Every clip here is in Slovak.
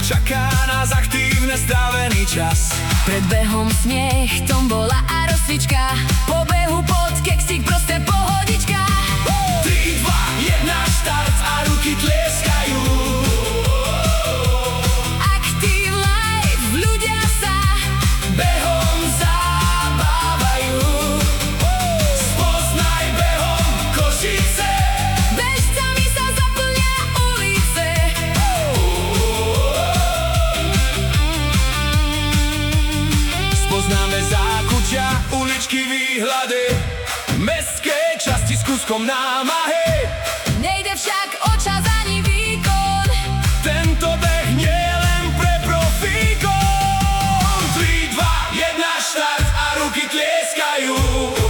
čaká nás aktívne strávený čas. Pred behom smiech, tombola a rozcvička, po behu pod keksík proste pohodička. 3, 2, 1, štart a ruky tlieskajú. Active Life, ľudia sa Behom zabávajú. Spoznaj behom Košice. bežcami sa zaplňa ulice. Spoznáme zákutia, uličky, výhľady, mestské časti s kúskom námahy. Nejde však o čas ani výkon, Tento beh nie je len pre profíkov. 3, 2, 1, štart a ruky tlieskajú.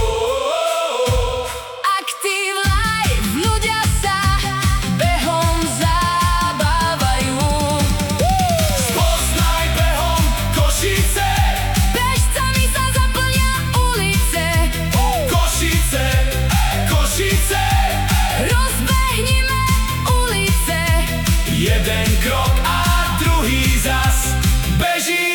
Active Life, ľudia sa behom zabávajú. Spoznaj behom Košice. Bežcami sa zaplňa ulice, Košice, Košice. rozbehnime ulice. Jeden krok a druhý zas. Beží